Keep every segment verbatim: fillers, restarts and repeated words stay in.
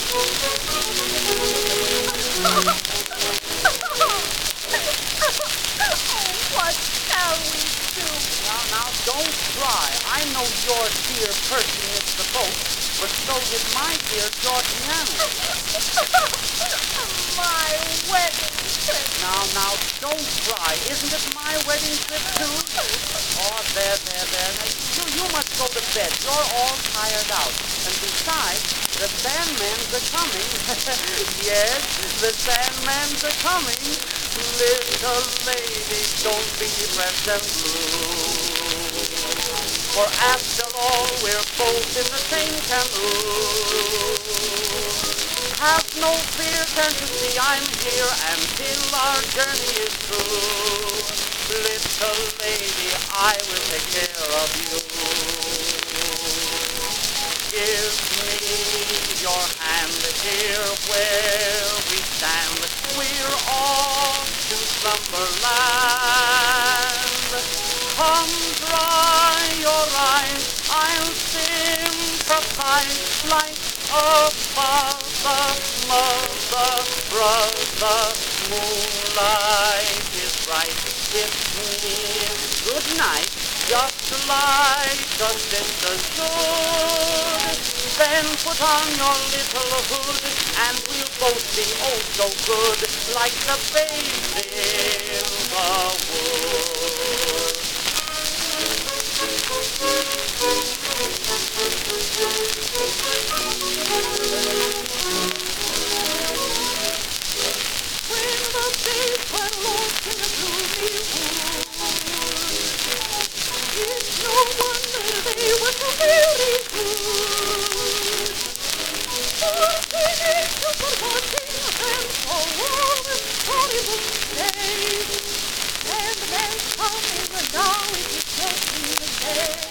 What shall we do? Now, now, don't cry. I know your dear Percy missed the boat, but so did my dear Georgiana. My wedding trip. Now, now, don't cry. Isn't it my wedding trip, too? Oh, there, there, there. Now, you, you must go to bed. You're all tired out. And besides, the Sandmans are coming. Yes, the Sandmans are coming. Little lady, don't be pressed and blue. For after all, we're both in the same canoe. Have no fear, can't you see I'm here until our journey is through. Little lady, I will take care of you. Give me your hand here where we stand. We're off to slumberland. Come dry your eyes, I'll sympathize like a father, mother, brother. Moonlight is bright, kiss me good night, just like a sister should. Then put on your little hood, and we'll both be oh so good, like the babes in the wood. When the days were lost in the gloomy wood, it's no wonder they were so very good. For singing to forgetting and for all the horrible days, and then coming and now it is just me again.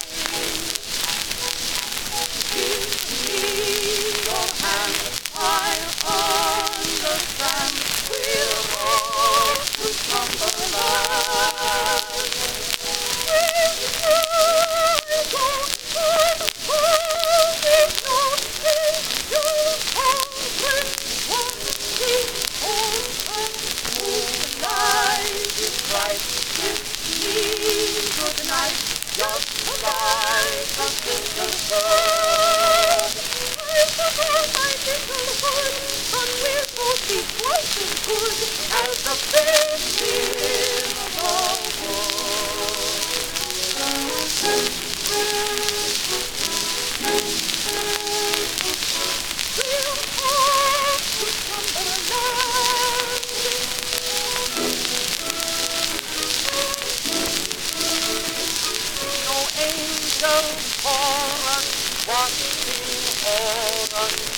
Give me your hand, I understand. We're off to slumberland. We'll try go for the falling nothing. You'll always want the open moonlight is bright. Give me good night, just like a sister should. I forgot my little hood, but we'll both be twice as good as the fish in the wood. We'll off to slumberland. No angel for us, watching o'er us.